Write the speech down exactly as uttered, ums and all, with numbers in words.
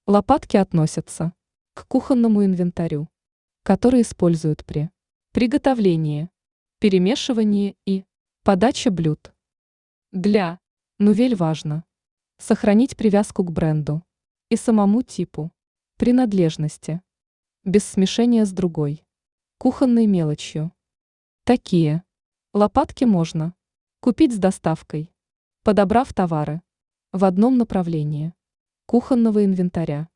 Лопатки относятся к кухонному инвентарю, который используют при приготовлении, перемешивании и подаче блюд. Для Нувель важно сохранить привязку к бренду и самому типу принадлежности, без смешения с другой кухонной мелочью. Такие лопатки можно купить с доставкой, подобрав товары в одном направлении кухонного инвентаря.